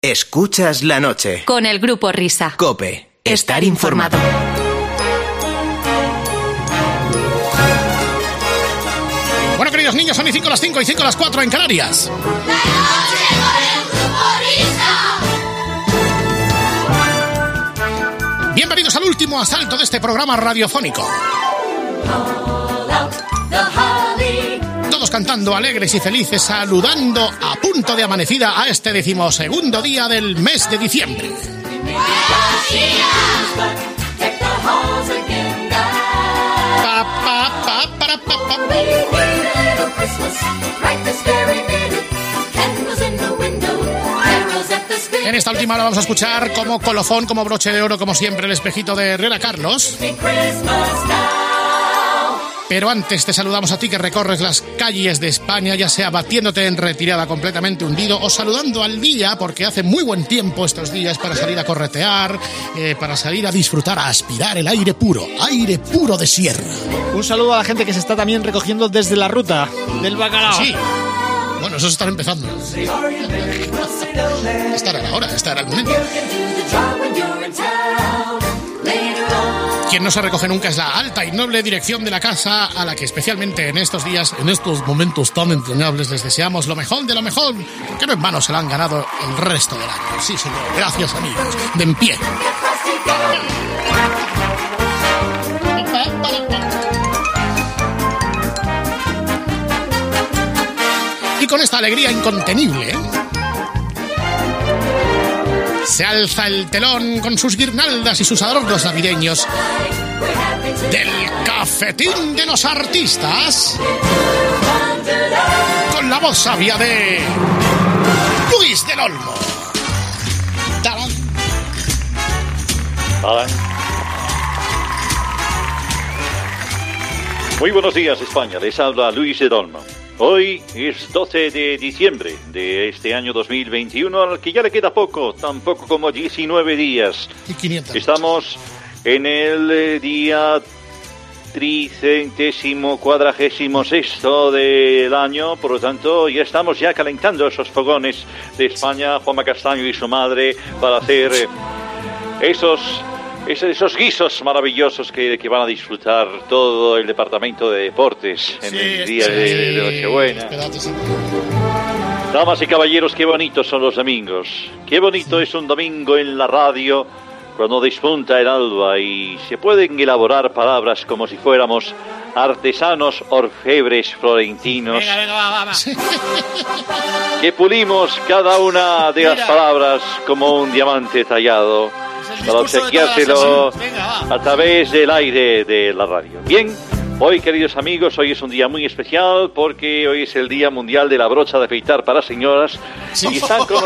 Escuchas la noche. Con el Grupo Risa. COPE. Estar informado. Bueno, queridos niños, son y 5 las 5 y 5 las 4 en Canarias. ¡La noche con el Grupo Risa! Bienvenidos al último asalto de este programa radiofónico. Todos cantando alegres y felices, saludando a punto de amanecida a este 12º día del mes de diciembre. En esta última hora vamos a escuchar como colofón, como broche de oro, como siempre, el espejito de Herrera Carlos. Pero antes te saludamos a ti que recorres las calles de España, ya sea batiéndote en retirada completamente hundido o saludando al día, porque hace muy buen tiempo estos días para salir a corretear, para salir a disfrutar, a aspirar el aire puro de sierra. Un saludo a la gente que se está también recogiendo desde la ruta del bacalao. Sí. Bueno, esos están empezando. Esta era la hora, esta era el momento. Quien no se recoge nunca es la alta y noble dirección de la casa, a la que especialmente en estos días, en estos momentos tan entrañables, les deseamos lo mejor de lo mejor, que no en vano se la han ganado el resto del año. Sí, señor. Gracias, amigos. De en pie. Y con esta alegría incontenible, se alza el telón con sus guirnaldas y sus adornos navideños del cafetín de los artistas, con la voz sabia de Luis del Olmo. ¡Tarán! ¡Tarán! Muy buenos días, España. Les habla Luis del Olmo. Hoy es 12 de diciembre de este año 2021, al que ya le queda poco, tan poco como 19 días. Y 500. Estamos en el día 346 del año, por lo tanto ya estamos calentando esos fogones de España, Juanma Castaño y su madre, para hacer esos guisos maravillosos que van a disfrutar todo el departamento de deportes en el día de Nochebuena. Damas y caballeros, qué bonitos son los domingos. Qué bonito es un domingo en la radio cuando despunta el alba y se pueden elaborar palabras como si fuéramos artesanos orfebres florentinos. Venga, va. Que pulimos cada una de las palabras como un diamante tallado, para obsequiárselo a través del aire de la radio. Bien, hoy, queridos amigos, hoy es un día muy especial porque hoy es el Día Mundial de la Brocha de Afeitar para Señoras. Sí. Y están con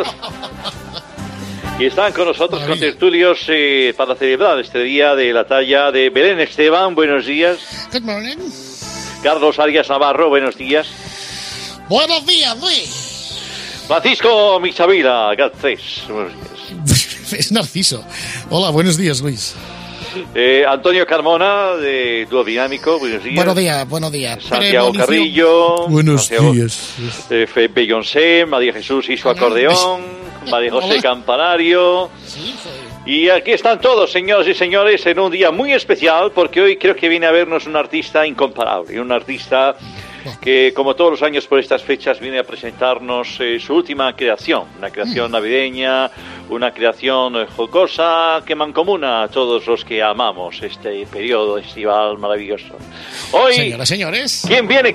nosotros con tertulios para celebrar este día de la talla de Belén Esteban. Buenos días. Good morning. Carlos Arias Navarro, buenos días. Buenos días, Luis. Francisco Michavila, GAT3, buenos días. Es Narciso. Hola, buenos días, Luis. Antonio Carmona, de Dúo Dinámico, buenos días. Buenos días. Santiago Carrillo. Buenos días. Felipe Beyoncé, María Jesús y su acordeón, María José Campanario. Y aquí están todos, señoras y señores, en un día muy especial, porque hoy creo que viene a vernos un artista incomparable, un artista que, como todos los años por estas fechas, viene a presentarnos su última creación, una creación navideña, una creación jocosa que mancomuna a todos los que amamos este periodo estival maravilloso. Hoy, señoras, señores, ¿quién viene?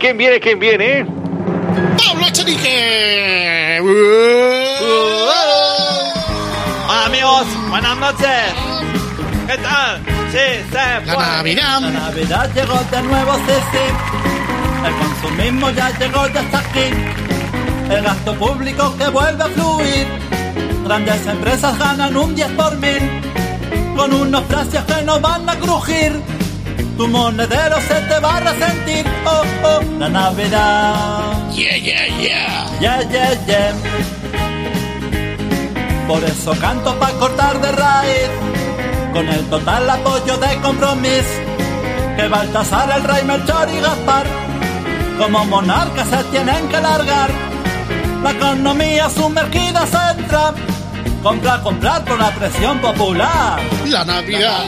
¡Pablo Echenique! Hola, amigos, buenas noches. ¿Qué tal? Sí, La Navidad. La Navidad llegó de nuevo, sí. El consumismo ya llegó, ya está aquí. El gasto público que vuelve a fluir. Grandes empresas ganan un 10 por mil, con unos precios que no van a crujir. Tu monedero se te va a resentir. Oh, oh, la Navidad. Yeah. Por eso canto pa' cortar de raíz, con el total apoyo de Compromís, que Baltasar, el Rey, Melchor y Gaspar, como monarcas se tienen que largar La economía sumergida se entra. Comprar, comprar por la presión popular. La Navidad.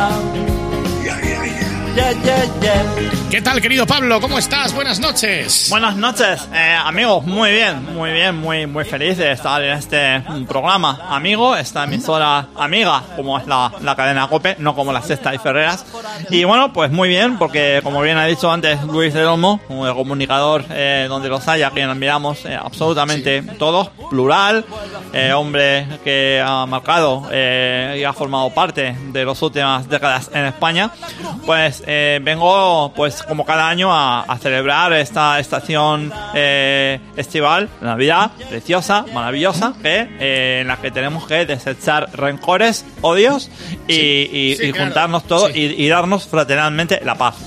Yeah, yeah, yeah. ¿Qué tal, querido Pablo? ¿Cómo estás? Buenas noches. Buenas noches, amigos. Muy bien, muy feliz de estar en este programa amigo, esta emisora amiga, como es la cadena COPE, no como la Sexta y Ferreras. Y bueno, pues muy bien, porque como bien ha dicho antes Luis del Olmo, un comunicador donde los haya, que admiramos absolutamente todos, plural, hombre que ha marcado y ha formado parte de las últimas décadas en España, pues vengo pues como cada año a celebrar esta estación estival, Navidad, preciosa, maravillosa, que en la que tenemos que desechar rencores, odios y juntarnos todos y darnos fraternalmente la paz.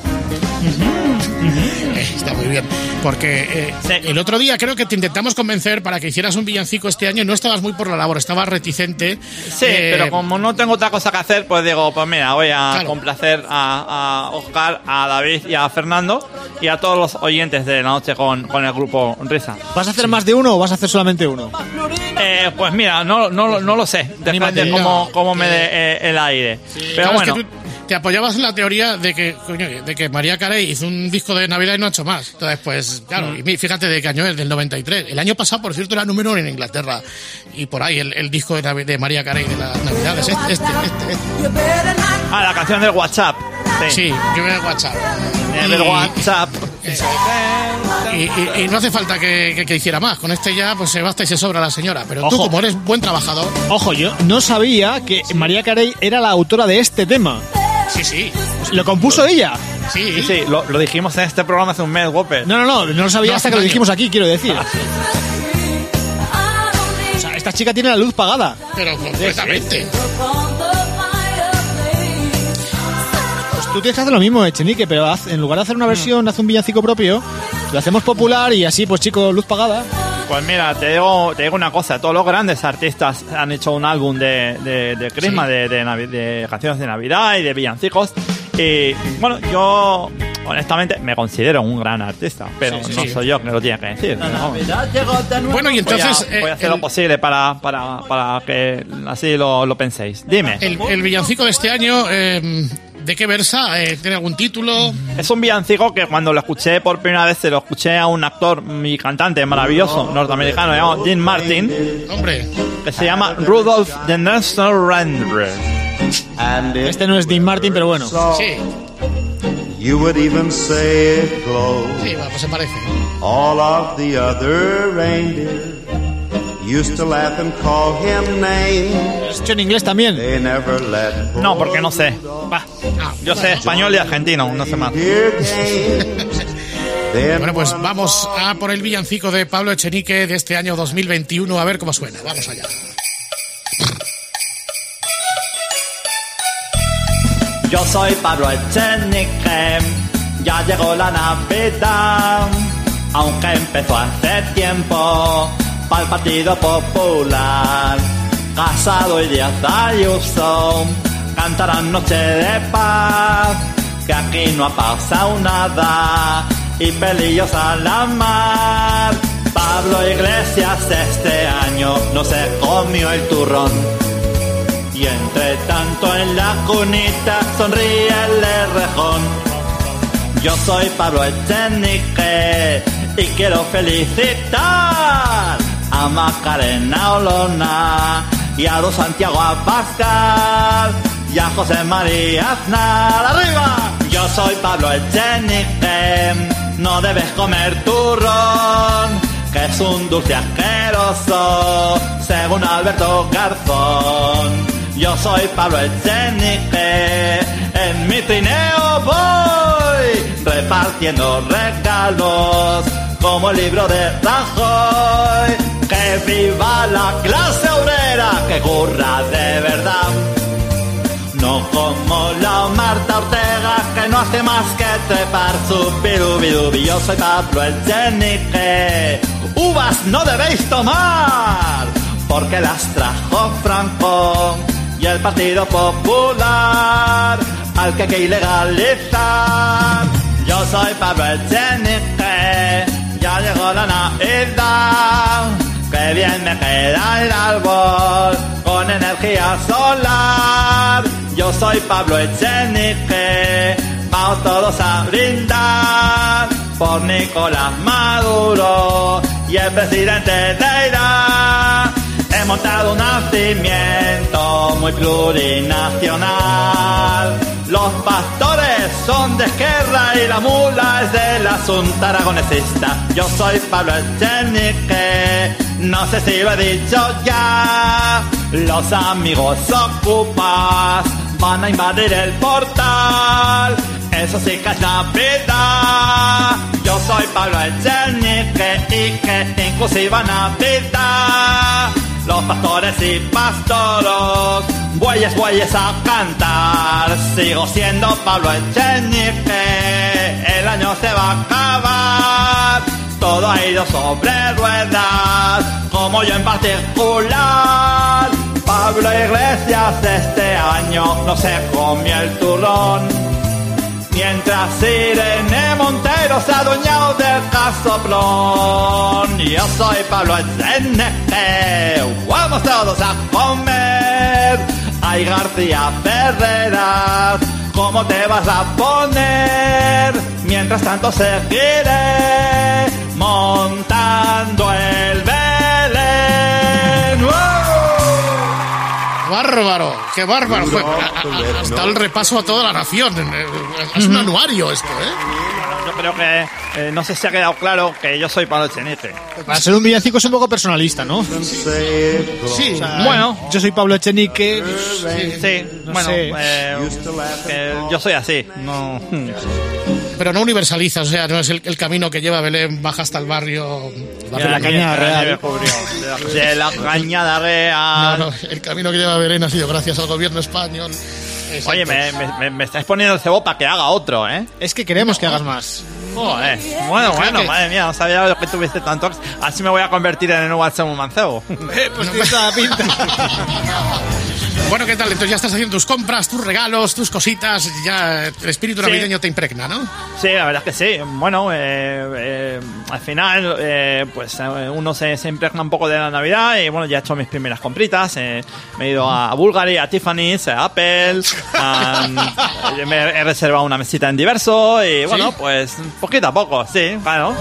Está muy bien, porque el otro día creo que te intentamos convencer para que hicieras un villancico este año. No estabas muy por la labor, estabas reticente. Sí, pero como no tengo otra cosa que hacer, pues digo, pues mira, voy a complacer a Oscar, a David y a Fernando y a todos los oyentes de la noche con el grupo Risa. ¿Vas a hacer más de uno o vas a hacer solamente uno? Pues mira, no lo sé. Depende de cómo me dé el aire. Sí, pero claro, bueno. es que te apoyabas en la teoría de que Mariah Carey hizo un disco de Navidad y no ha hecho más. Entonces, pues, claro, y fíjate de qué año es, del 93. El año pasado, por cierto, era número 1 en Inglaterra. Y por ahí el disco de Mariah Carey de las Navidades. Este. Ah, la canción del WhatsApp. Sí, yo veo WhatsApp. El WhatsApp. Y no hace falta que hiciera más. Con este ya pues se basta y se sobra la señora. Pero tú, como eres buen trabajador... Ojo, yo no sabía que Mariah Carey era la autora de este tema. Sí. ¿Lo compuso ella? Sí. Lo dijimos en este programa hace un mes, Whopper. No lo sabía hasta que lo dijimos aquí, quiero decir. O sea, esta chica tiene la luz pagada. Pero completamente. Pues tú tienes que hacer lo mismo, Echenique, pero en lugar de hacer una versión, haz un villancico propio, lo hacemos popular y así, pues chicos, luz pagada. Pues mira, te digo una cosa, todos los grandes artistas han hecho un álbum de Christmas, de canciones de Navidad y de villancicos. Y bueno, yo honestamente me considero un gran artista, pero no soy yo que lo tiene que decir. Bueno, y entonces... Voy a hacer lo posible para que así lo penséis. Dime. El villancico de este año... ¿de qué versa? ¿Tiene algún título? Es un villancico que cuando lo escuché por primera vez, se lo escuché a un actor y cantante maravilloso norteamericano llamado Dean Martin. Hombre. Que se llama Rudolph the Red-Nosed Reindeer. Este no es Dean Martin, pero bueno. Sí. You would even say it glows. Sí, bueno, pues se parece. All of the other reindeer used to laugh and call him names. ¿Es hecho en inglés también? They never let No, porque no sé. Yo sé español y argentino, no sé más. Bueno, pues vamos a por el villancico de Pablo Echenique de este año 2021, a ver cómo suena. Vamos allá. Yo soy Pablo Echenique, ya llegó la Navidad, aunque empezó hace tiempo, pa'l Partido Popular. Casado y Díaz Ayuso cantarán Noche de Paz, que aquí no ha pasado nada, y pelillos a la mar. Pablo Iglesias este año no se comió el turrón, y entre tanto en la cunita sonríe el rejón. Yo soy Pablo Echenique y quiero felicitar a Macarena Olona y a Don Santiago Abascal y a José María Aznar. ¡Arriba! Yo soy Pablo Echenique, no debes comer turrón, que es un dulce asqueroso, según Alberto Garzón. Yo soy Pablo Echenique, en mi trineo voy repartiendo regalos como el libro de Rajoy. ¡Que viva la clase obrera, que curra de verdad! No como la Marta Ortega, que no hace más que trepar su pirubidubi. Yo soy Pablo Echenique, uvas no debéis tomar, porque las trajo Franco y el Partido Popular, al que hay que ilegalizar. Yo soy Pablo Echenique, ya llegó la Navidad. Qué bien me queda el árbol con energía solar. Yo soy Pablo Echenique, vamos todos a brindar por Nicolás Maduro y el presidente de Irán. He montado un nacimiento muy plurinacional. Los pastores son de Esquerra y la mula es del asunto aragonesista. Yo soy Pablo Echenique, no sé si lo he dicho ya. Los amigos ocupas van a invadir el portal. Eso sí que es Navidad. Yo soy Pablo Echenique y que inclusiva Navidad. Los pastores y pastoros, bueyes, bueyes a cantar. Sigo siendo Pablo Echenique, el año se va a acabar. Todo ha ido sobre ruedas, como yo en particular. Pablo Iglesias este año no se comió el turrón, mientras Irene Montero se ha adueñado del casoplón. Yo soy Pablo Echenique, vamos todos a comer. Ay, García Ferreras, ¿cómo te vas a poner? Mientras tanto seguiré montando el Belén. ¡Wow! ¡Bárbaro! ¡Qué bárbaro! Hasta el repaso a toda la nación. Es un anuario esto, ¿eh? Yo creo que no sé si ha quedado claro que yo soy Pablo Echenique. Para ser un villancico es un poco personalista, ¿no? Sí, O sea, bueno, yo soy Pablo Echenique. Sí, no bueno, sé. que yo soy así. No. pero no universaliza, o sea, no es el camino que lleva a Belén, baja hasta el barrio de la Cañada Real. De la Cañada Real. No, el camino que lleva a Belén ha sido gracias al gobierno español. Exacto. Oye, me estáis poniendo el cebo para que haga otro, ¿eh? Es que queremos que hagas más. Joder. Bueno, madre mía, no sabía que tuviste tanto. Así me voy a convertir en el nuevo Alcemo Mancebo. Pues tiene esa pinta. Bueno, ¿qué tal? Entonces ya estás haciendo tus compras, tus regalos, tus cositas. Ya el espíritu navideño te impregna, ¿no? Sí, la verdad es que sí. Bueno, al final, pues uno se impregna un poco de la Navidad y bueno, ya he hecho mis primeras compritas. Me he ido a Bulgari, a Tiffany's, a Apple. Me he reservado una mesita en Diverso y bueno, pues poquito a poco, sí, claro.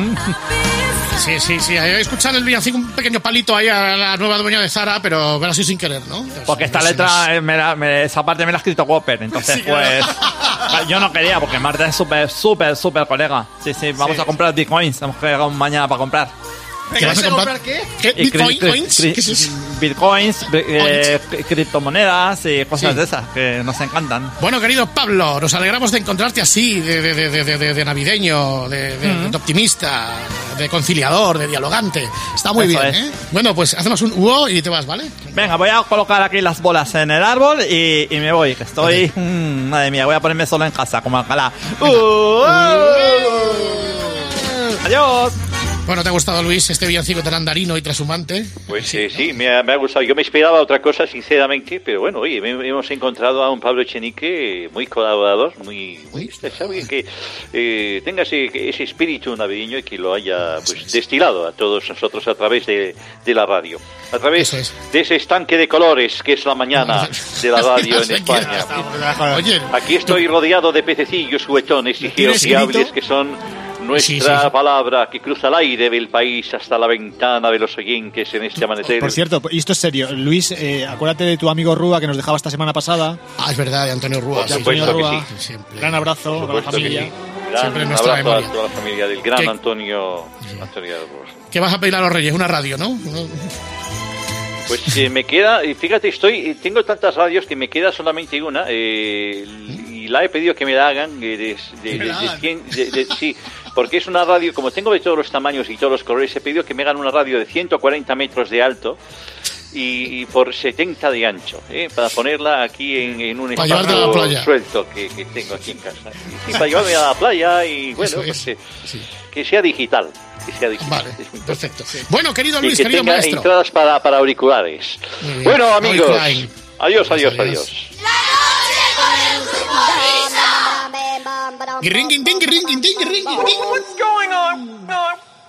Sí. He escuchado el villancico un pequeño palito ahí a la nueva dueña de Zara, pero así sin querer, ¿no? Porque esta letra, esa parte me la ha escrito Whopper, entonces pues yo no quería, porque Marta es súper colega. Sí, vamos a comprar bitcoins, hemos quedado mañana para comprar. ¿Qué vas a comprar? ¿Qué? ¿Bitcoins? ¿Qué es eso? Bitcoins, criptomonedas y cosas de esas que nos encantan. Bueno, querido Pablo, nos alegramos de encontrarte así, de navideño, de optimista, de conciliador, de dialogante. Está muy Eso bien, es. ¿eh? Bueno, pues hacemos un UO y te vas, ¿vale? Venga, voy a colocar aquí las bolas en el árbol y me voy, que estoy... madre mía, voy a ponerme solo en casa, como Alcalá. Adiós. Bueno, ¿te ha gustado, Luis, este villancico tan andarino y trashumante? Pues sí, me ha gustado. Yo me esperaba otra cosa, sinceramente, pero bueno, oye, hemos encontrado a un Pablo Echenique muy colaborador, muy sabe que tenga ese espíritu navideño y que lo haya pues destilado a todos nosotros a través de la radio, a través de ese estanque de colores que es la mañana de la radio en España. Oye, aquí estoy rodeado de pececillos juguetones y geofiables que son nuestra palabra que cruza el aire del país hasta la ventana de los oyentes en este amanecer. Por cierto, y esto es serio, Luis, acuérdate de tu amigo Rúa que nos dejaba esta semana pasada. Ah, es verdad, de Antonio Rúa. Por supuesto que sí. Siempre. Gran abrazo a la familia. Siempre en Un nuestra abrazo memoria. a toda la familia del gran ¿Qué? Antonio Rúa. ¿Qué vas a pedir a los Reyes? Una radio, ¿no? Pues me queda, fíjate, tengo tantas radios que me queda solamente una y la he pedido que me la hagan sí, porque es una radio, como tengo de todos los tamaños y todos los colores, he pedido que me hagan una radio de 140 metros de alto y por 70 de ancho, para ponerla aquí en un Para llevarte a la espacio playa. suelto que tengo aquí en casa. Y para llevarme a la playa y bueno, Eso es, pues, sí. que sea digital. Vale, perfecto. Bueno, querido Y Luis, que querido tenga maestro. entradas para auriculares. Muy bien. Bueno, amigos, Auriculares. adiós. La noche con el grupo Risa. Guirring, guirring, guirring, guirring, guirring, guirring. What's going on?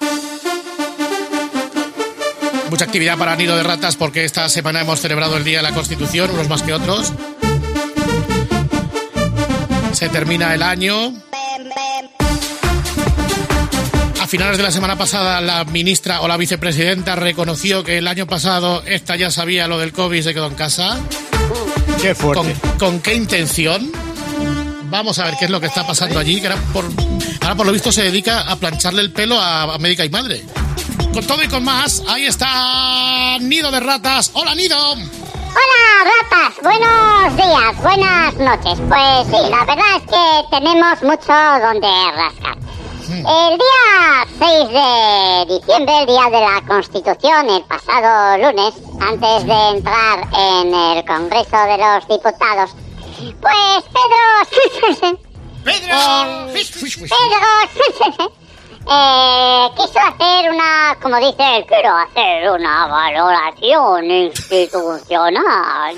mucha actividad para Nido de Ratas porque esta semana hemos celebrado el Día de la Constitución, unos más que otros. Se termina el año. A finales de la semana pasada, la ministra o la vicepresidenta reconoció que el año pasado esta ya sabía lo del COVID y se quedó en casa. ¡Qué fuerte! ¿Con qué intención? Vamos a ver qué es lo que está pasando allí, que ahora por lo visto se dedica a plancharle el pelo a médica y madre. Con todo y con más, ahí está Nido de Ratas. ¡Hola, Nido! Hola, ratas. Buenos días, buenas noches. Pues sí, la verdad es que tenemos mucho donde rascar. El día 6 de diciembre, el día de la Constitución, el pasado lunes, antes de entrar en el Congreso de los Diputados, pues Pedro quiso hacer quiero hacer una valoración institucional.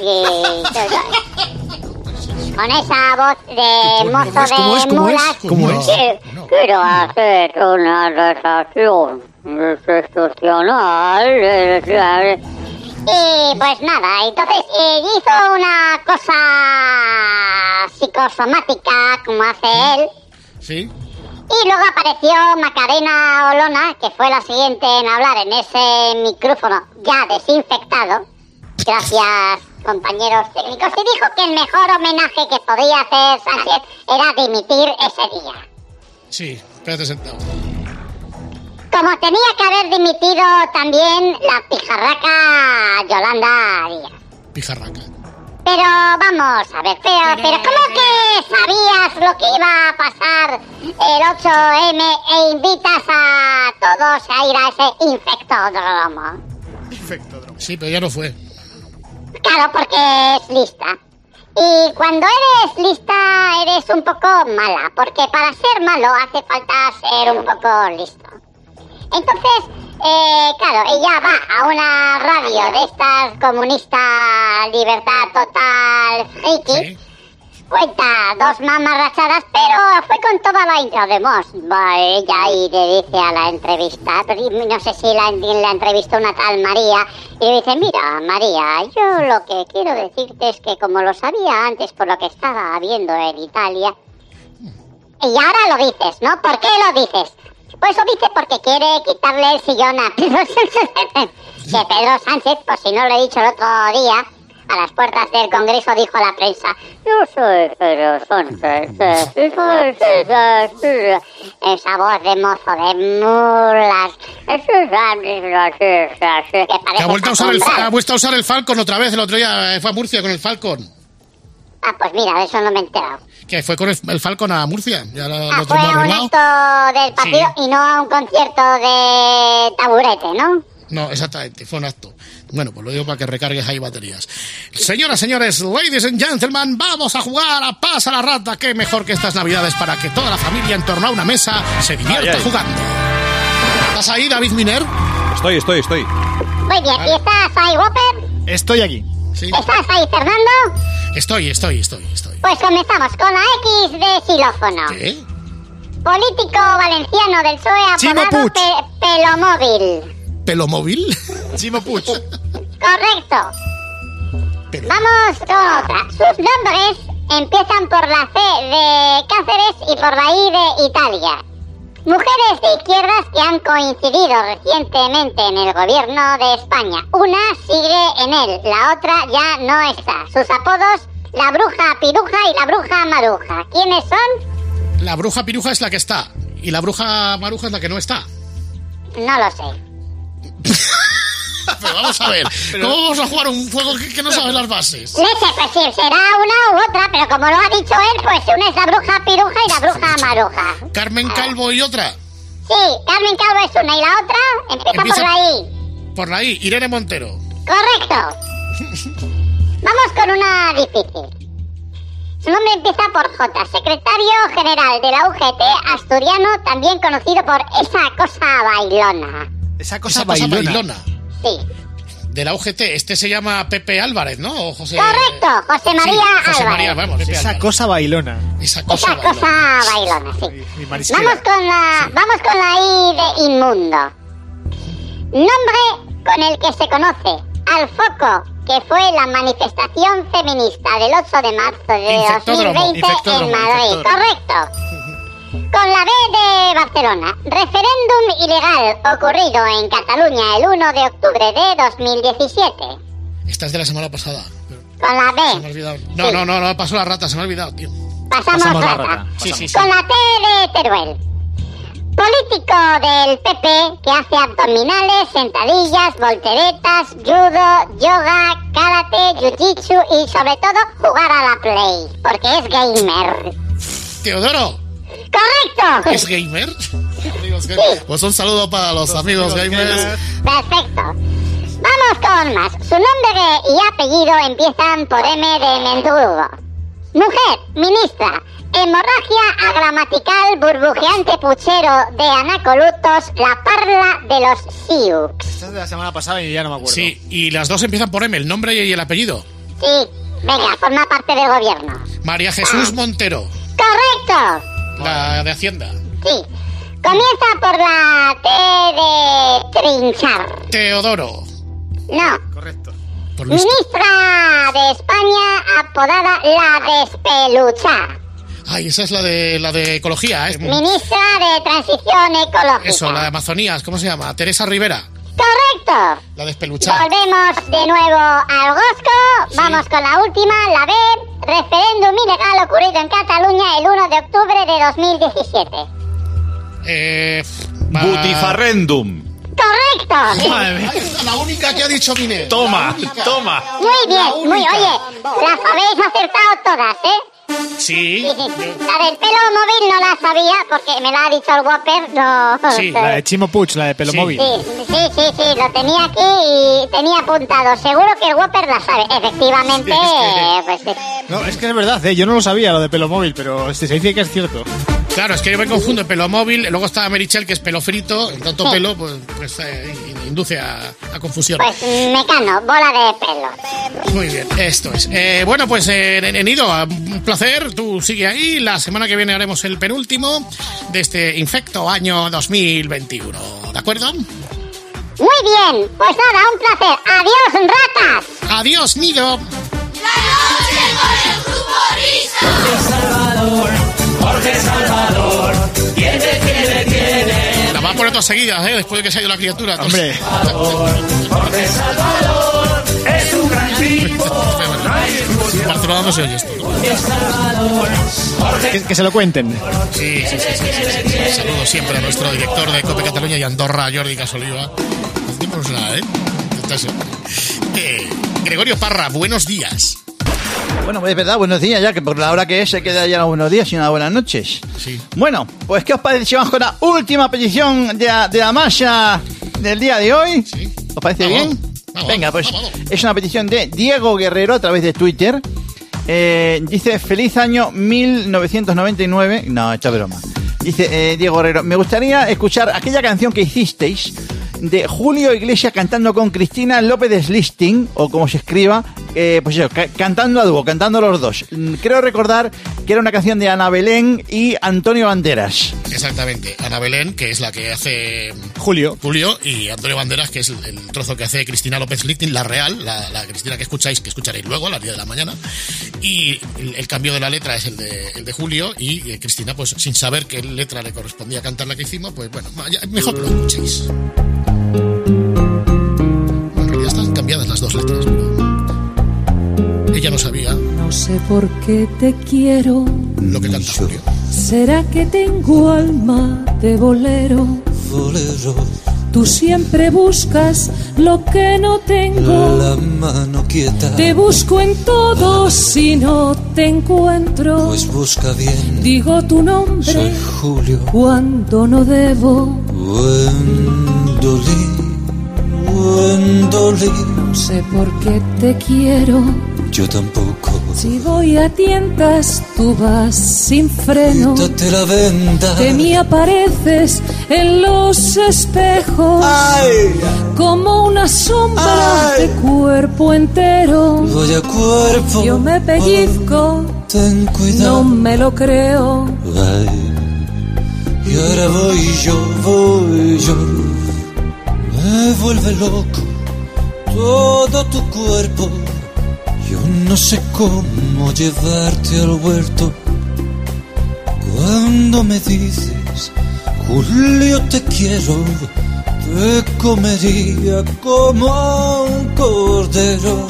Con esa voz de mozo de mulas. ¿Cómo es? Quiero hacer una valoración institucional. Y pues nada, entonces hizo una cosa psicosomática como hace él. Sí. Y luego apareció Macarena Olona, que fue la siguiente en hablar en ese micrófono ya desinfectado. Gracias, compañeros técnicos. Y dijo que el mejor homenaje que podía hacer Sánchez era dimitir ese día. Sí, espérate sentado. Como tenía que haber dimitido también la pijarraca Yolanda Díaz. Pijarraca. Pero vamos a ver, pero ¿cómo que sabías lo que iba a pasar el 8M e invitas a todos a ir a ese infectódromo? Sí, pero ya no fue. Claro, porque es lista. Y cuando eres lista, eres un poco mala, porque para ser malo hace falta ser un poco listo. Entonces, claro, ella va a una radio de estas comunistas, libertad total, friki, cuenta 2 mamarrachadas, pero fue con toda la intro de Moss. Va ella y le dice a la entrevista, no sé si la entrevistó una tal María, y le dice, mira, María, yo lo que quiero decirte es que como lo sabía antes por lo que estaba viendo en Italia, y ahora lo dices, ¿no? ¿Por qué lo dices? Pues lo dice porque quiere quitarle el sillón a Pedro Sánchez. Que Pedro Sánchez, por si no lo he dicho el otro día, a las puertas del Congreso dijo a la prensa, yo soy Pedro Sánchez, esa voz de mozo de mulas, que ha vuelto a usar el Falcon otra vez. El otro día fue a Murcia con el Falcon. Ah, pues mira, de eso no me he enterado. Que fue con el Falcon a Murcia. Ya fue a un acto del partido, sí. Y no a un concierto de taburete, ¿no? No, exactamente, fue un acto. Bueno, pues lo digo para que recargues ahí baterías. Señoras, señores, ladies and gentlemen, vamos a jugar a Pasa la Rata. Qué mejor que estas navidades para que toda la familia en torno a una mesa se divierta jugando. ¿Estás ahí, David Miner? Estoy. Muy bien, ¿y estás ahí, Whopper? Estoy aquí. Sí. ¿Estás ahí, Fernando? Estoy. Pues comenzamos con la X de xilófono. ¿Qué? Político valenciano del PSOE apodado Pelomóvil. ¿Pelomóvil? Chimo Puig. Correcto. Vamos con otra. Sus nombres empiezan por la C de Cáceres y por la I de Italia. Mujeres de izquierdas que han coincidido recientemente en el gobierno de España. Una sigue en él, la otra ya no está. Sus apodos, la bruja Piruja y la bruja Maruja. ¿Quiénes son? La bruja Piruja es la que está y la bruja Maruja es la que no está. No lo sé. Pero vamos a ver, ¿cómo vamos a jugar un juego que no sabe las bases? Leche, pues sí, será una u otra, pero como lo ha dicho él, pues una es la bruja Piruja y la bruja Maruja. ¿Carmen Calvo y otra? Sí, Carmen Calvo es una y la otra empieza por la I. Por la I, Irene Montero. Correcto. Vamos con una difícil. Su nombre empieza por J, secretario general de la UGT asturiano, también conocido por esa cosa bailona. Esa cosa bailona. Sí. De la UGT, este se llama Pepe Álvarez, ¿no? O José... Correcto, José María José Álvarez. María, vamos, Pepe esa Álvarez. cosa bailona. Esa cosa bailona, sí. Vamos con la I de inmundo. Nombre con el que se conoce al foco que fue la manifestación feminista del 8 de marzo de 2020 en Madrid. Correcto. Con la B de Barcelona. Referéndum ilegal ocurrido en Cataluña el 1 de octubre de 2017. Esta es de la semana pasada. Con la B. Se me ha olvidado. No, pasó la rata, se me ha olvidado, tío. Pasamos rata. Sí. Con la T de Teruel. Político del PP que hace abdominales, sentadillas, volteretas, judo, yoga, karate, jiu-jitsu y sobre todo jugar a la Play, porque es gamer. Teodoro. ¡Correcto! ¿Es gamer? Sí. Pues un saludo para los amigos gamers. Perfecto. Vamos con más. Su nombre y apellido empiezan por M de Mendrugo. Mujer, ministra. Hemorragia agramatical burbujeante puchero de anacolutos, la parla de los Sioux. Esta es de la semana pasada y ya no me acuerdo. Sí, y las dos empiezan por M, el nombre y el apellido. Sí, venga, forma parte del gobierno. María Jesús Montero. ¡Correcto! La de Hacienda. Sí. Comienza por la T de trinchar. Teodoro. No. Correcto. Ministra de España apodada la Despelucha. Ay, esa es la de ecología, ¿eh? Ministra de Transición Ecológica. Eso, la de Amazonías, ¿cómo se llama? Teresa Rivera. Correcto. La despeluchada. Volvemos de nuevo al Gosco. Sí. Vamos con la última, la B. Referéndum ilegal ocurrido en Cataluña el 1 de octubre de 2017. Butifarrendum. Correcto. Madre, la única que ha dicho Mine. Toma. Muy bien, oye, las habéis acertado todas, ¿eh? Sí. La del pelo móvil no la sabía porque me la ha dicho el Whopper. No. Sí, la de Chimo Puig, la de pelo móvil. Sí, lo tenía aquí y tenía apuntado. Seguro que el Whopper la sabe. Efectivamente, pues sí. No, es que es verdad, yo no lo sabía lo de pelo móvil, pero se dice que es cierto. Claro, es que yo me confundo pelo móvil, luego está Merichel, que es pelo frito, en tanto pelo, pues induce a confusión. Pues Mecano, bola de pelo. Muy bien, esto es. Bueno, pues Nido, un placer, tú sigue ahí. La semana que viene haremos el penúltimo de este infecto año 2021, ¿de acuerdo? Muy bien, pues nada, un placer. Adiós, ratas. Adiós, Nido. La noche con el grupo Risa. Jorge Salvador, tiene. La va a poner todas seguidas, después de que se ha ido la criatura. Hombre. Jorge Salvador es un gran tipo. En Barcelona no se oye esto, ¿no? Que se lo cuenten. Sí. Saludos siempre a nuestro director de Cope Cataluña y Andorra, Jordi Casoliva. Decimos nada, Gregorio Parra, buenos días. Bueno, es verdad, buenos días ya, que por la hora que es se queda ya buenos días y unas buenas noches. Sí. Bueno, pues ¿qué os parece si vamos con la última petición de la malla del día de hoy? Sí. ¿Os parece bien? Venga, pues es una petición de Diego Guerrero a través de Twitter. Dice, feliz año 1999. No, echa broma. Dice Diego Guerrero, me gustaría escuchar aquella canción que hicisteis de Julio Iglesias cantando con Cristina López de Slisting, o como se escriba, pues eso, cantando a dúo, cantando los dos. Creo recordar que era una canción de Ana Belén y Antonio Banderas. Exactamente, Ana Belén, que es la que hace Julio, y Antonio Banderas, que es el trozo que hace Cristina López Slisting, la real, la Cristina que escucharéis luego a las 10 de la mañana. Y el cambio de la letra es el de Julio, y Cristina, pues sin saber qué letra le correspondía cantar la que hicimos, pues bueno, mejor que lo escuchéis. Bueno, ya están cambiadas las dos letras, pero ella no sabía. No sé por qué te quiero. Lo que canta Julio. ¿Será que tengo alma de bolero? Tú siempre buscas lo que no tengo. La mano quieta. Te busco en todo si no te encuentro. Pues busca bien. Digo tu nombre. Soy Julio. Cuando no debo. Wendolí. No sé por qué te quiero. Yo tampoco. Si voy a tientas, tú vas sin freno. Quítate la venda. Te me apareces en los espejos. Ay. Como una sombra. Ay. De cuerpo entero. Vaya cuerpo. Yo me pellizco. Ten cuidado. No me lo creo. Ay. Y ahora voy yo. Me vuelve loco todo tu cuerpo. Yo no sé cómo llevarte al huerto. Cuando me dices, Julio, te quiero, te comería como un cordero.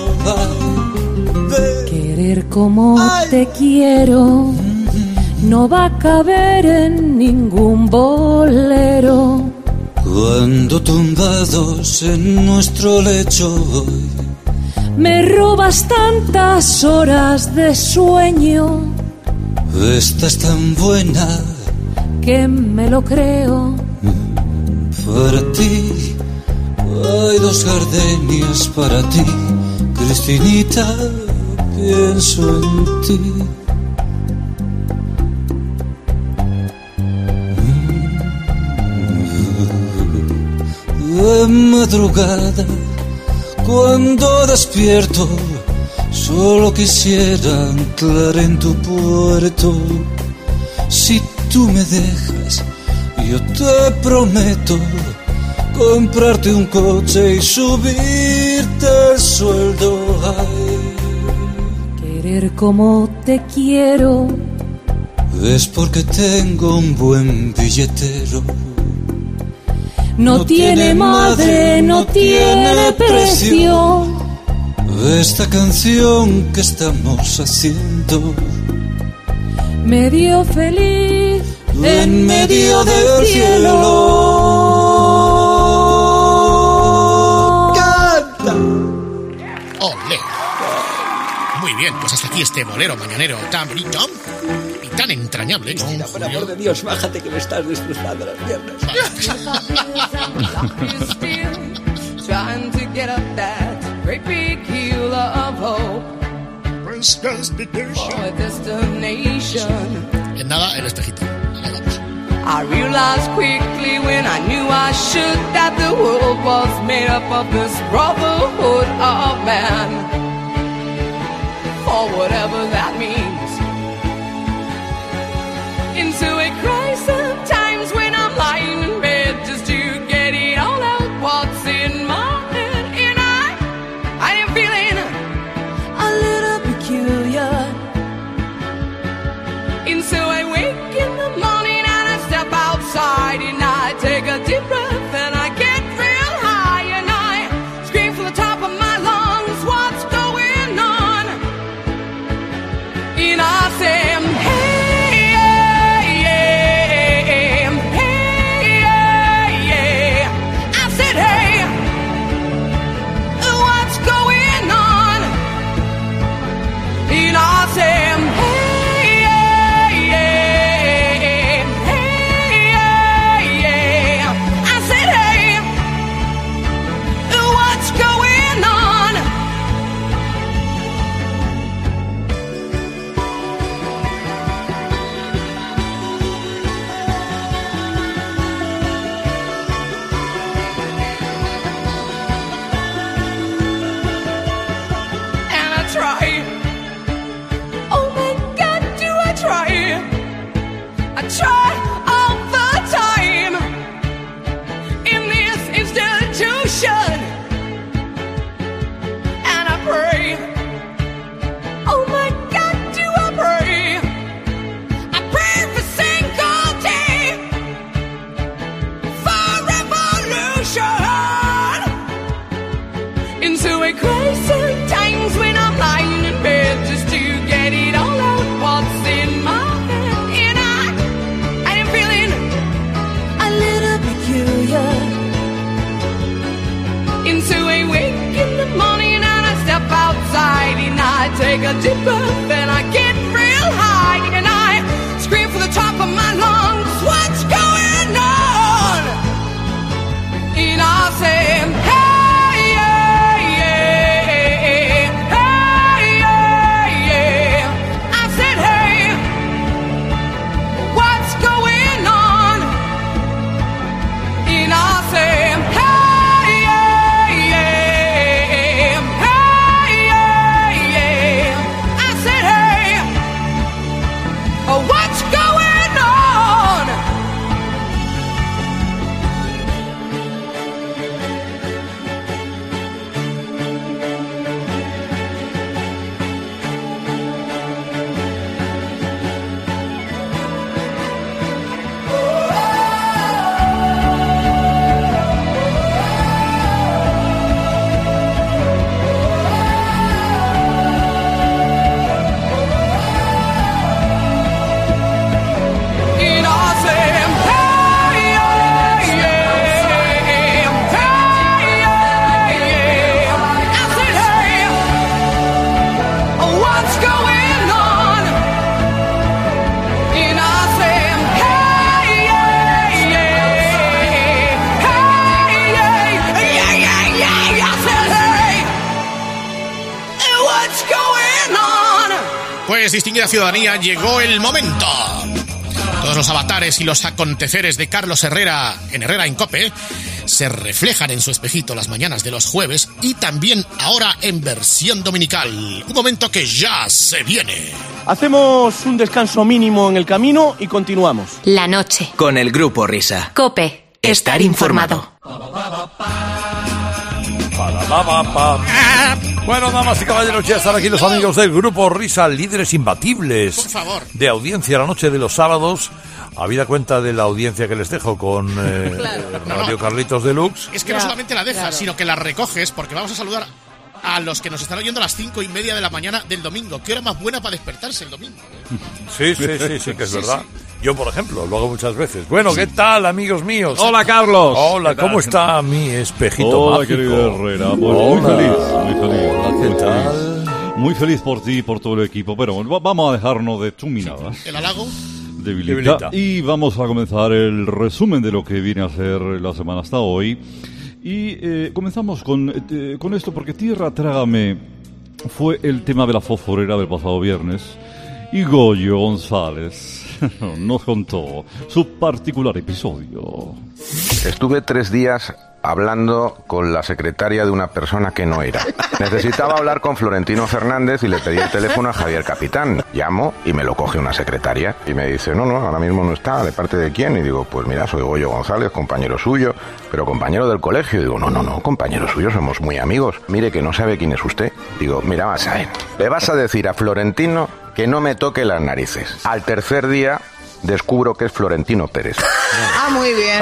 Querer como te quiero no va a caber en ningún bolero. Cuando tumbados en nuestro lecho me robas tantas horas de sueño. Estás tan buena que me lo creo. Para ti hay dos gardenias para ti, Cristinita, pienso en ti. De madrugada, cuando despierto, solo quisiera anclar en tu puerto. Si tú me dejas, yo te prometo comprarte un coche y subirte el sueldo. Ay. Querer como te quiero es porque tengo un buen billetero. No tiene madre, no tiene precio. Esta canción que estamos haciendo, medio feliz en medio del cielo. ¡Canta! ¡Olé! Muy bien, pues hasta aquí este bolero mañanero tan bonito y tan entrañable. Cristina, por amor de Dios, bájate que me estás destrozando las piernas. Trying to get up that great big hill of hope for a destination. En nada, el espejito. Ahí vamos. I realized quickly when I knew I should that the world was made up of this brotherhood of man, for whatever that means. Into a crisis, times when I'm lying in bed just to get it all out what's in my head, and I am feeling a little peculiar. And so I wake in the morning and I step outside and I take a deep breath and I get real high and I scream from the top of my lungs, what's going on? And I say, hey. Take a deep breath and I get real high and I scream from the top of my lungs, what's going on? And I say, hey, yeah, yeah, hey, yeah, yeah. I said, hey, what's going on? And I say, hey, yeah, yeah. I said, hey. what's going on? And I say, hey, yeah, yeah, hey, yeah, yeah, yeah, yeah. I said, hey, what's going on? Pues, distinguida ciudadanía, llegó el momento. Todos los avatares y los aconteceres de Carlos Herrera en Herrera en COPE se reflejan en su espejito las mañanas de los jueves y también ahora en versión dominical. Un momento que ya se viene. Hacemos un descanso mínimo en el camino y continuamos. La noche. Con el Grupo Risa. COPE. Estar informado. Bueno, damas y caballeros, ya están aquí los amigos del Grupo Risa, líderes imbatibles Por favor. de audiencia la noche de los sábados. Habida cuenta de la audiencia que les dejo con Radio Carlitos Deluxe. Es que no solamente la dejas, sino que la recoges, porque vamos a saludar a los que nos están oyendo a las 5:30 de la mañana del domingo. ¿Qué hora más buena para despertarse el domingo? Sí, que es verdad. Yo, por ejemplo, lo hago muchas veces. Bueno, ¿qué tal, amigos míos? Hola, Carlos. Hola, ¿cómo está mi espejito Hola, mágico? querido Herrera. Muy feliz. ¿Qué tal? Muy feliz por ti y por todo el equipo. Pero vamos a dejarnos de chuminadas. ¿El halago? Debilita. Y vamos a comenzar el resumen de lo que viene a ser la semana hasta hoy. Y comenzamos con esto, porque Tierra Trágame fue el tema de la fosforera del pasado viernes. Y Goyo González nos contó su particular episodio. Estuve 3 días hablando con la secretaria de una persona que no era. Necesitaba hablar con Florentino Fernández y le pedí el teléfono a Javier Capitán. Llamo y me lo coge una secretaria y me dice, no, ahora mismo no está, ¿de parte de quién? Y digo, pues mira, soy Goyo González, compañero suyo, pero compañero del colegio. Y digo, no, compañero suyo, somos muy amigos. Mire que no sabe quién es usted. Digo, mira, vas a ver, le vas a decir a Florentino que no me toque las narices. Al tercer día descubro que es Florentino Pérez. Ah, muy bien.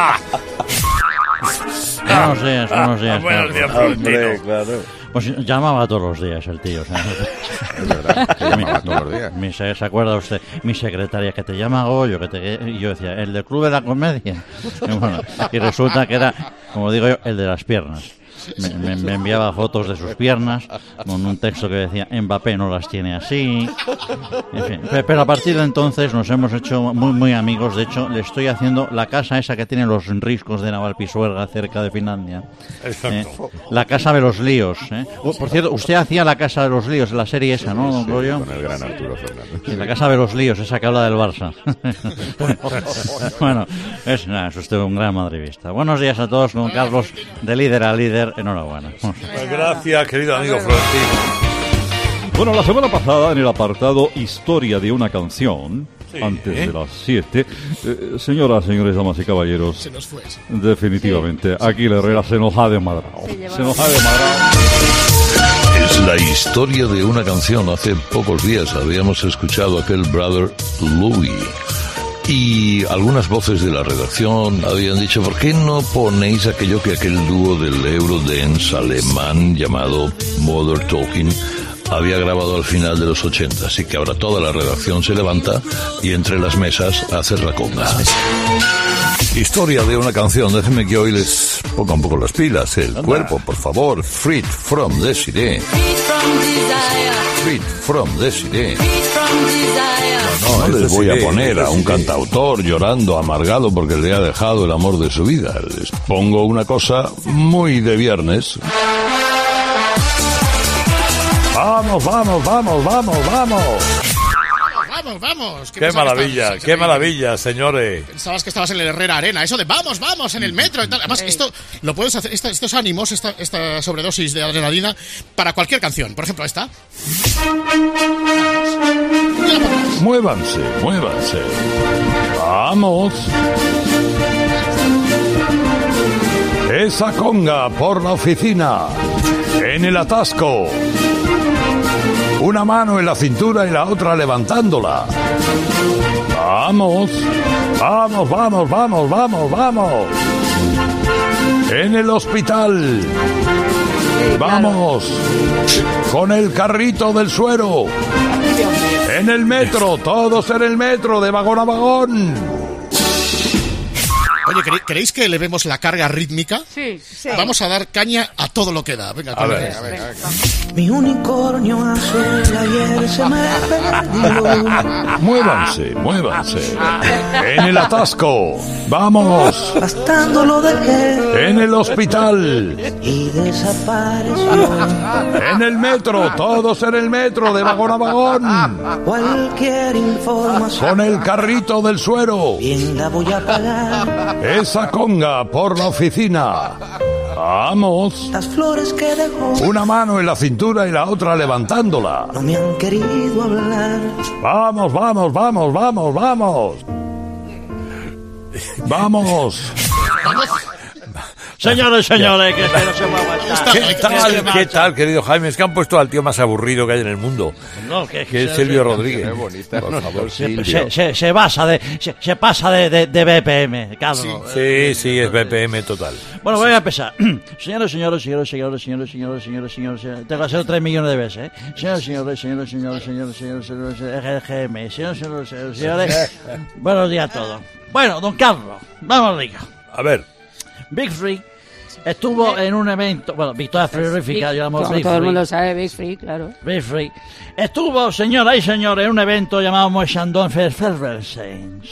Buenos días. Buenos días, Florentino. Claro. Pues llamaba todos los días el tío. ¿Sabes? Es verdad, que llamaba todos los días. ¿Se acuerda usted? Mi secretaria que te llama Goyo, y yo decía, el del Club de la Comedia. Y resulta que era, como digo yo, el de las piernas. Me enviaba fotos de sus piernas con un texto que decía Mbappé no las tiene así, en fin. Pero a partir de entonces nos hemos hecho muy amigos. De hecho, le estoy haciendo la casa esa que tiene los riscos de Navalpisuerga cerca de Finlandia, la casa de los líos, Por cierto, usted hacía la casa de los líos en la serie esa, ¿no, don Goyo? Con el gran Arturo Fernández. Sí, la casa de los líos, esa que habla del Barça. Bueno, es usted un gran madridista. Buenos días a todos, con Carlos de líder a líder. Enhorabuena. Gracias, querido amigo Florentino. Bueno, la semana pasada, en el apartado Historia de una canción, antes de las 7, señoras, señores, damas y caballeros, Se nos fue. definitivamente, aquí la Herrera se nos ha desmadrado. Es la historia de una canción. Hace pocos días habíamos escuchado aquel Brother Louie. Y algunas voces de la redacción habían dicho, ¿por qué no ponéis aquel dúo del Eurodance alemán llamado Modern Talking había grabado al final de los 80? Así que ahora toda la redacción se levanta y entre las mesas hace raconga. Historia de una canción. Déjenme que hoy les ponga un poco las pilas. El cuerpo, por favor. Freed from Desiree. Freed from Desiree. No les voy a poner a un cantautor llorando amargado porque le ha dejado el amor de su vida. Les pongo una cosa muy de viernes. Vamos. Vamos. Qué maravilla, señores. Pensabas que estabas en el Herrera Arena. Eso de vamos en el metro y tal. Además, esto lo puedes hacer, estos ánimos, esta sobredosis de adrenalina para cualquier canción. Por ejemplo, esta. Muévanse. Vamos. Esa conga por la oficina. En el atasco. Una mano en la cintura y la otra levantándola. Vamos. En el hospital. Vamos. Con el carrito del suero. En el metro, todos en el metro, de vagón a vagón. Oye, ¿queréis que elevemos la carga rítmica? Sí. Vamos a dar caña a todo lo que da. Venga, a ver. Mi unicornio azul ayer se me perdió. Muévanse, muévanse. En el atasco. Vamos. Bastando lo dejé. En el hospital. Y desapareció. En el metro. Todos en el metro, de vagón a vagón. Cualquier información. Con el carrito del suero. Bien la voy a pagar. Esa conga por la oficina. Vamos. Las flores que dejó. Una mano en la cintura y la otra levantándola. No me han querido hablar. Vamos, vamos, vamos, vamos, vamos. Vamos. Señores, que no se va a aguantar. ¿Qué tal, querido Jaime? Es que han puesto al tío más aburrido que hay en el mundo. No, que es Silvio Rodríguez. Qué bonita. Por favor, Se pasa de BPM, Carlos. Sí, es BPM total. Bueno, voy a empezar. Señores, tengo que hacerlo 3 millones de veces, Señores, GM. Señores. Buenos días a todos. Bueno, don Carlos, vamos a ir. A ver. Big Free estuvo en un evento, bueno, Victoria Frigorífica, llamamos Big Free. Todo el mundo sabe Big Free, claro. Big Free. Estuvo, señoras y señores, en un evento llamado Moisandón Ferversains.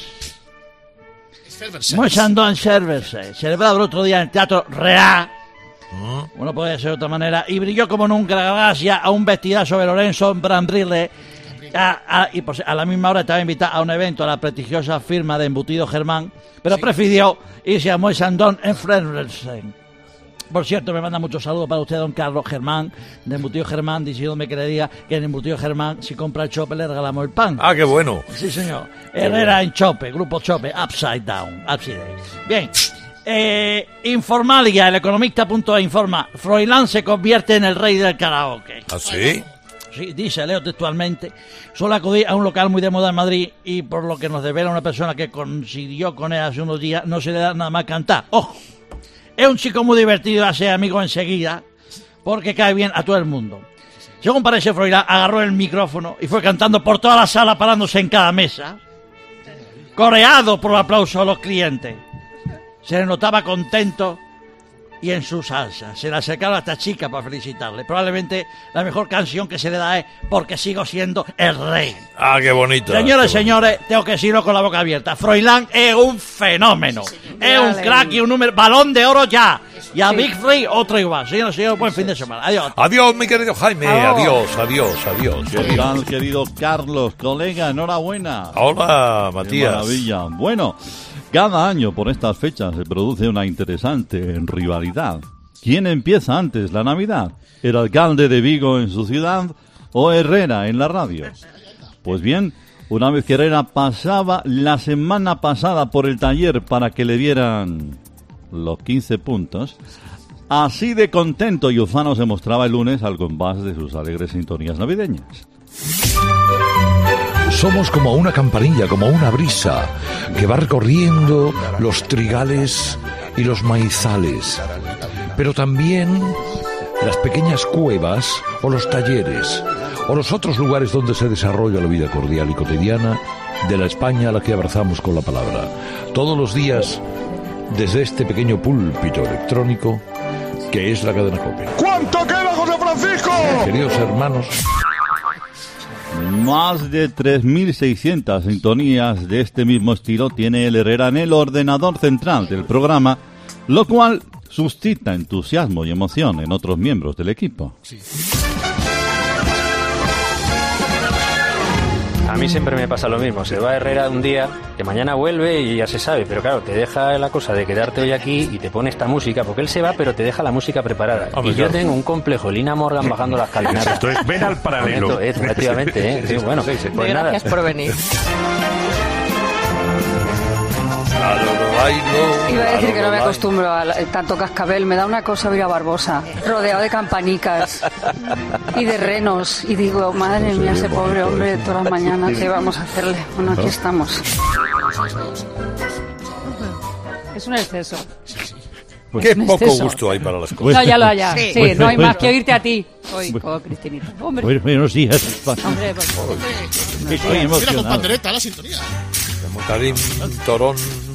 Moisandón Ferversains, celebrado el otro día en el Teatro Real. Bueno, puede ser de otra manera. Y brilló como nunca gracias a un vestidazo de Lorenzo Brambrile. Y pues, a la misma hora estaba invitada a un evento a la prestigiosa firma de embutido Germán, pero prefirió irse a Moisandón en Fredersen. Por cierto, me manda muchos saludos para usted, don Carlos Germán, de embutido Germán, diciéndome que le diga que en embutido Germán, si compra el chope, le regalamos el pan. Ah, qué bueno. Sí, señor. Herrera en chope, grupo chope, upside down. Bien. Informalia, el economista.es informa, Froilán se convierte en el rey del karaoke. ¿Ah, sí? Sí, dice, leo textualmente, solo acudí a un local muy de moda en Madrid y por lo que nos devela una persona que coincidió con él hace unos días, no se le da nada más cantar. ¡Ojo! Es un chico muy divertido, hace amigos enseguida, porque cae bien a todo el mundo. Según parece, Froilán agarró el micrófono y fue cantando por toda la sala, parándose en cada mesa, coreado por el aplauso de los clientes. Se le notaba contento y en su salsa. Se le acercaba a esta chica para felicitarle. Probablemente la mejor canción que se le da es Porque sigo siendo el rey. Ah, qué bonito. Señores y señores, tengo que decirlo con la boca abierta. Froilán es un fenómeno. Es un crack y un número. Balón de oro ya. Y a Big Free otro igual. Señores y señores, buen fin de semana. Adiós. Adiós, mi querido Jaime. Adiós. ¿Qué tal, querido Carlos? Colega, enhorabuena. Hola, Matías. Qué maravilla. Bueno, cada año por estas fechas se produce una interesante rivalidad. ¿Quién empieza antes la Navidad? ¿El alcalde de Vigo en su ciudad o Herrera en la radio? Pues bien, una vez que Herrera pasaba la semana pasada por el taller para que le dieran los 15 puntos, así de contento y ufano se mostraba el lunes al compás de sus alegres sintonías navideñas. Somos como una campanilla, como una brisa, que va recorriendo los trigales y los maizales, pero también las pequeñas cuevas o los talleres, o los otros lugares donde se desarrolla la vida cordial y cotidiana de la España a la que abrazamos con la palabra. Todos los días, desde este pequeño púlpito electrónico, que es la cadena COPE. ¿Cuánto queda, José Francisco? Queridos hermanos, más de 3.600 sintonías de este mismo estilo tiene el Herrera en el ordenador central del programa, lo cual suscita entusiasmo y emoción en otros miembros del equipo. Sí. A mí siempre me pasa lo mismo, se va Herrera un día, que mañana vuelve y ya se sabe, pero claro, te deja la cosa de quedarte hoy aquí y te pone esta música, porque él se va, pero te deja la música preparada. Hombre, y yo tengo un complejo, Lina Morgan bajando las escalinata. Esto es, ven al paralelo. Efectivamente, sí, bueno, pues nada. Gracias por venir. Iba a decir que no me acostumbro a tanto cascabel, me da una cosa ir a Barbosa, rodeado de campanicas y de renos, y digo, madre mía, ese pobre hombre todas las mañanas, ¿qué vamos a hacerle? Bueno, aquí estamos. Es un exceso. Qué poco gusto hay para las cosas. No, ya lo haya. Sí, no hay más que oírte a ti. Hoy, Cristinita. Hombre. Buenos días. Hombre, por favor. Estoy emocionado. Con pandereta la sintonía. Torón.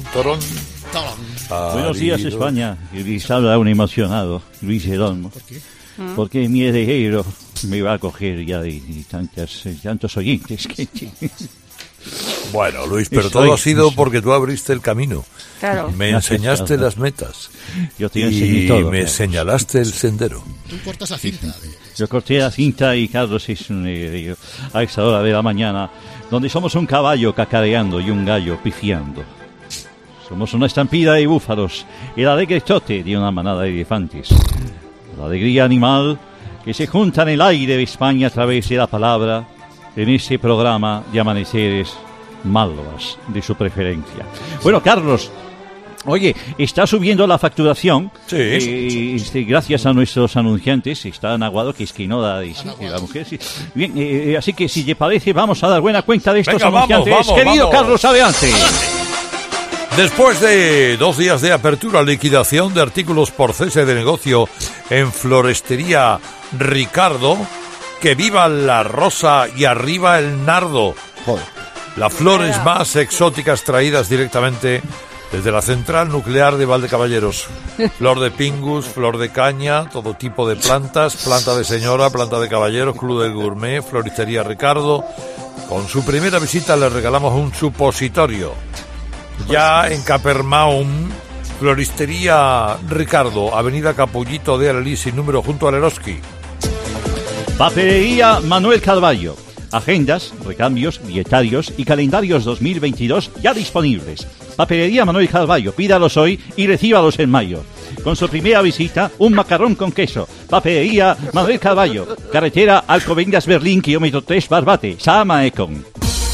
Buenos días, España. Les habla un emocionado, Luis Jerónimo. ¿Por qué? Porque mi heredero me iba a coger ya de tantos oyentes que... Bueno, Luis, pero todo ha sido porque tú abriste el camino. Claro. Me enseñaste las metas. Yo te enseñé todo. Y me señalaste el sendero. Tú cortas la cinta. Yo corté la cinta y Carlos es a esa hora de la mañana, donde somos un caballo cacareando y un gallo pifiando. Somos una estampida de búfalos, el alegre trote de una manada de elefantes. La alegría animal que se junta en el aire de España a través de la palabra en ese programa de amaneceres malvas de su preferencia. Bueno, Carlos, oye, está subiendo la facturación. Sí. Gracias a nuestros anunciantes. Está Aguado, que es que no da de sí, la mujer. Sí. Bien, así que si te parece, vamos a dar buena cuenta de estos anunciantes. Vamos, Querido Carlos, adelante. Después de 2 días de apertura, liquidación de artículos por cese de negocio en Florestería Ricardo, que viva la rosa y arriba el nardo. Joder. Las flores más exóticas traídas directamente desde la central nuclear de Valdecaballeros. Flor de pingus, flor de caña, todo tipo de plantas, planta de señora, planta de caballeros, club del gourmet, Floristería Ricardo. Con su primera visita le regalamos un supositorio. Ya en Capernaum, Floristería Ricardo, Avenida Capullito de Alelí, sin número, junto al Eroski. Papelería Manuel Carballo. Agendas, recambios, dietarios y calendarios 2022 ya disponibles. Papelería Manuel Carballo, pídalos hoy y recíbalos en mayo. Con su primera visita, un macarrón con queso. Papelería Manuel Carballo, carretera Alcobendas Berlín, kilómetro 3 Barbate, Sama Econ.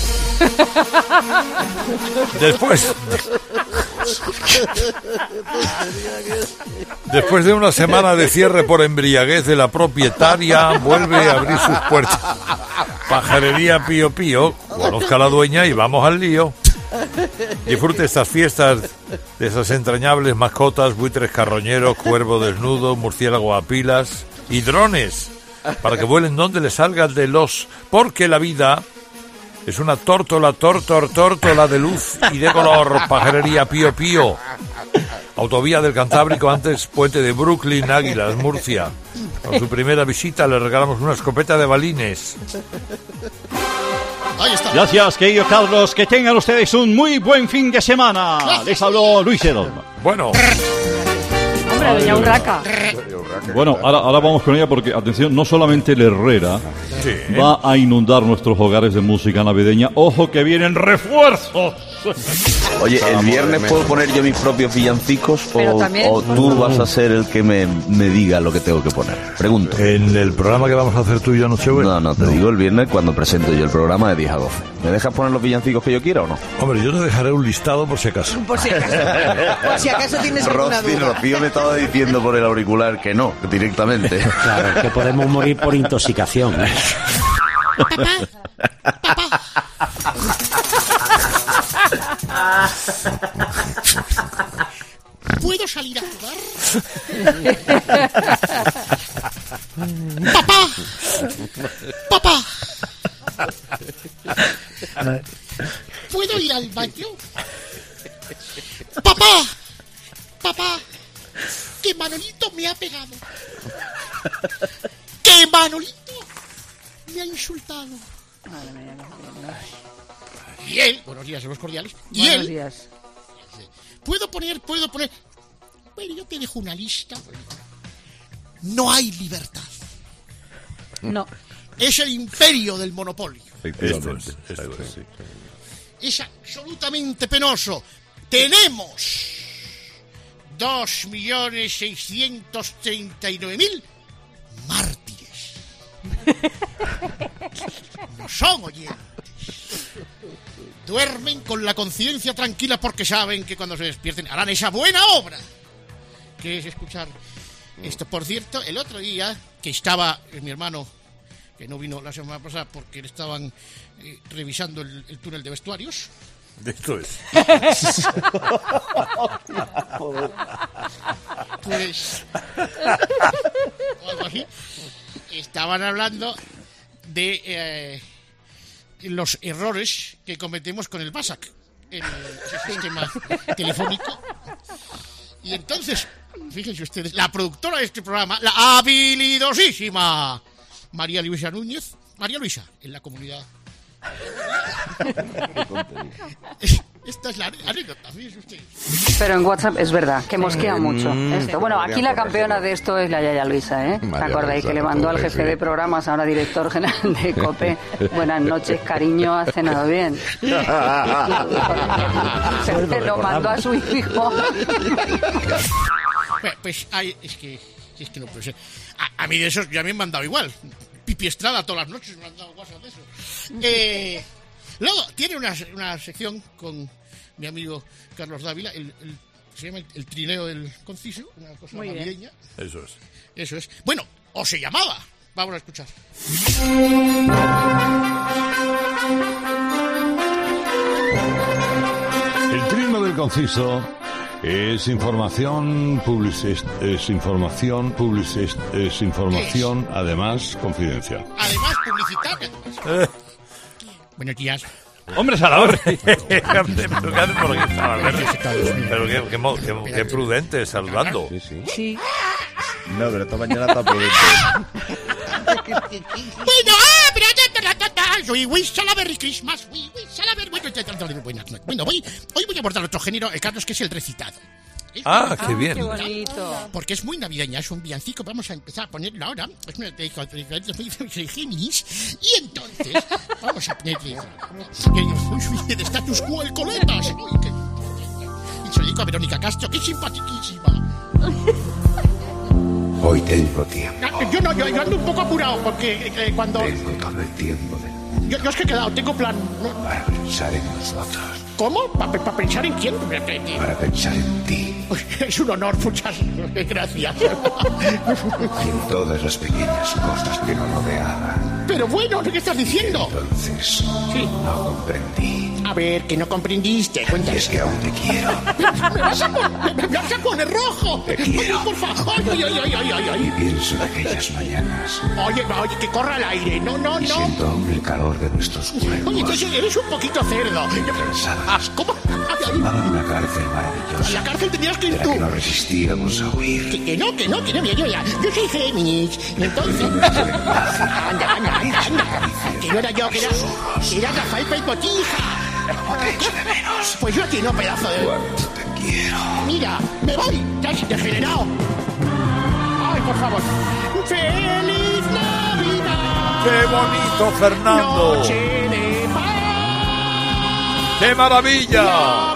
Después de una semana de cierre por embriaguez de la propietaria, vuelve a abrir sus puertas. Pajarería Pío Pío, conozca a la dueña y vamos al lío. Disfrute estas fiestas de esas entrañables mascotas, buitres carroñeros, cuervo desnudo, murciélago a pilas y drones, para que vuelen donde les salgan de los... Porque la vida es una tórtola de luz y de color. Pajarería Pío Pío. Autovía del Cantábrico, antes puente de Brooklyn, Águilas, Murcia. Con su primera visita le regalamos una escopeta de balines. Ahí está. Gracias, querido Carlos. Que tengan ustedes un muy buen fin de semana. Gracias. Les habló Luis Edón. Bueno. Hombre, doña Urraca. Bueno, ahora vamos con ella porque, atención, no solamente el Herrera va a inundar nuestros hogares de música navideña. ¡Ojo que vienen refuerzos! Oye, ¿el viernes puedo poner yo mis propios villancicos o tú vas a ser el que me diga lo que tengo que poner? Pregunto. ¿En el programa que vamos a hacer tú y yo Nochebuena? No, te digo el viernes cuando presento yo el programa de 10 a 12. ¿Me dejas poner los villancicos que yo quiera o no? Hombre, yo te dejaré un listado por si acaso. Por si acaso tienes alguna duda. Rocío me estaba diciendo por el auricular que no, directamente. Claro, que podemos morir por intoxicación. ¿Puedo salir a jugar? ¡Papá! ¿Puedo ir al baño? ¡Papá! ¡Que Manolito me ha pegado! ¡Que Manolito me ha insultado! Y él, buenos días, los cordiales. Y buenos él, días. ¿Puedo poner? Bueno, yo te dejo una lista. No hay libertad. No. Es el imperio del monopolio. Esto es. Es absolutamente penoso. Tenemos 2.639.000 mártires. No son oyentes. Duermen con la conciencia tranquila porque saben que cuando se despierten harán esa buena obra, que es escuchar esto. Por cierto, el otro día que estaba mi hermano, que no vino la semana pasada porque le estaban revisando el túnel de vestuarios. Esto es. Pues, o algo así. Estaban hablando de los errores que cometemos con el BASAC, el sistema telefónico. Y entonces, fíjense ustedes, la productora de este programa, la habilidosísima María Luisa Núñez. María Luisa, en la comunidad. Esta es la anécdota, fíjese usted. Pero en WhatsApp es verdad, que mosquea mucho esto. Bueno, aquí la campeona de esto es la Yaya Luisa, ¿eh? ¿Te acordáis que le mandó al jefe de programas, ahora director general de COPE? Buenas noches, cariño, ha cenado bien. Se lo mandó a su hijo. Pues es que no puede ser. A mí de esos ya me han mandado igual. Pipi Estrada todas las noches me han dado WhatsApp de eso. Luego tiene una sección con mi amigo Carlos Dávila, se llama el trineo del conciso, una cosa navideña. Eso es. Bueno, o se llamaba. Vamos a escuchar. El trineo del conciso es información además confidencial. Además publicitaria. Buenos días. ¡Hombre, Salvador! Pero qué prudente, saludando. Sí. No, pero esta mañana está prudente. Bueno, soy Wish Salaberry Christmas. Bueno, hoy voy a abordar otro género, Carlos, que es el recitado. Qué bien. Qué bonito. Porque es muy navideña, es un villancico. Vamos a empezar a ponerlo ahora. Es una de Géminis. Y entonces vamos a ponerle el status quo, el coletas. Y se lo digo a Verónica Castro, que es simpaticísima. Hoy tengo tiempo. Yo ando un poco apurado porque cuando... Tengo todo el tiempo Yo es que he quedado, tengo plan. para pensar en nosotros. ¿Cómo? ¿Para pensar en quién? Para pensar en ti. Es un honor, muchas gracias. Y en todas las pequeñas cosas que nos rodeaban. Pero bueno, ¿qué estás diciendo? Entonces, no comprendí. A ver, que no comprendiste, cuéntame. Y es que aún te quiero. ¡Me vas a poner rojo! Te quiero. Oye, por favor. Y pienso en aquellas mañanas. Oye, que corra el aire. No. Y siento aún el calor de nuestros cuerpos. Oye, entonces eres un poquito cerdo. ¿Cómo? Formaban una cárcel maravillosa. A la cárcel tenías que ir de tú. la que no resistíamos a huir. Que no, yo soy Géminis. Y entonces... Anda. Que no era yo, que era Rafael Peipotija. Te echo de menos. Pues yo a ti no, pedazo de... Cuánto te quiero. Mira, me voy. Ya has degenerado. Ay, por favor. ¡Feliz Navidad! ¡Qué bonito, Fernando! Noche de paz. ¡Qué maravilla!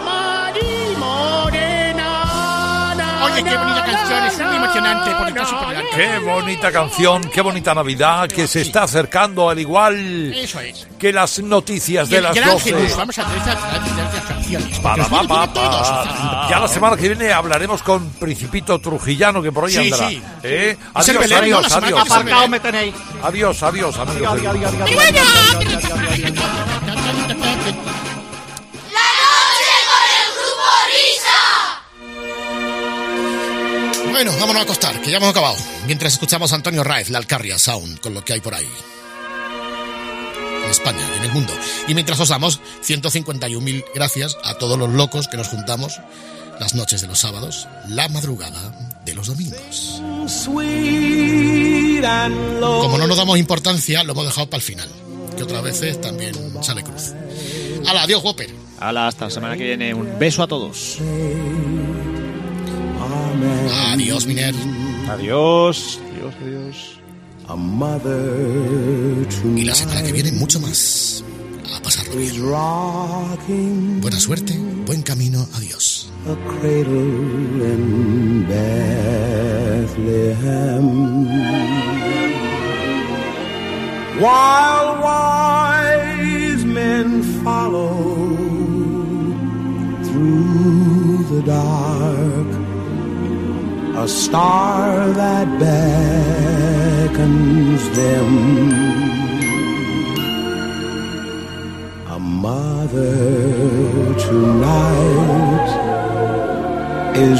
Oye, qué bonita canción, es muy emocionante porque está súper larga. Qué bonita canción, qué bonita Navidad que se está acercando al igual que las noticias de las 12. Vamos a las canciones. Ya la semana que viene hablaremos con Principito Trujillano, que por ahí andará. Sí. Adiós. Aparcado me tenéis. Adiós, amigos. Bueno, vámonos a acostar, que ya hemos acabado. Mientras escuchamos a Antonio Raez, la Alcarria Sound, con lo que hay por ahí. En España y en el mundo. Y mientras os damos 151.000 gracias a todos los locos que nos juntamos las noches de los sábados, la madrugada de los domingos. Como no nos damos importancia, lo hemos dejado para el final. Que otras veces también sale cruz. ¡Hala, adiós, Whopper! ¡Hala, hasta la semana que viene! Un beso a todos. Adiós, Miner. Adiós. Y la semana que viene mucho más. A pasarlo bien. Buena suerte, buen camino, adiós. A cradle in Bethlehem, while wise men follow through the dark. A star that beckons them, a mother tonight is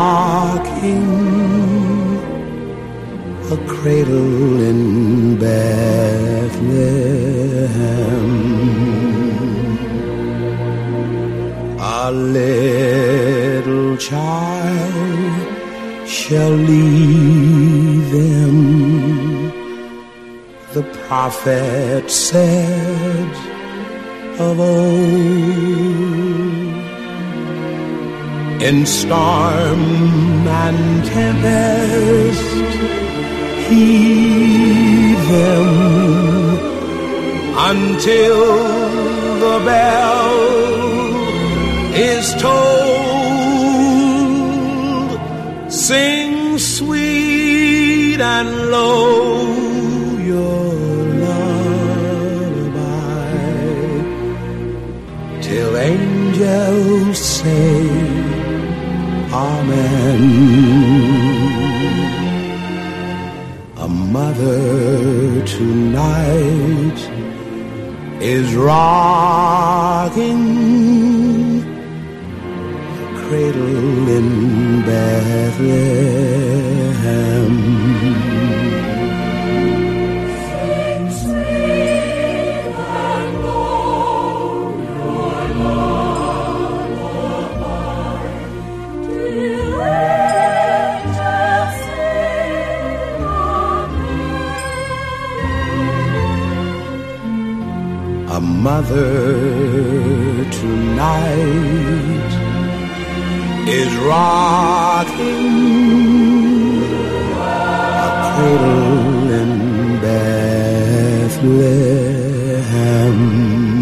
rocking a cradle in Bethlehem. A little child shall lead them prophet said of old. In storm and tempest, heed them until the bell is tolled. Sing sweet and low your lullaby till angels say Amen. A mother tonight is rocking a cradle in Bethlehem. A mother tonight is rocking a cradle in Bethlehem.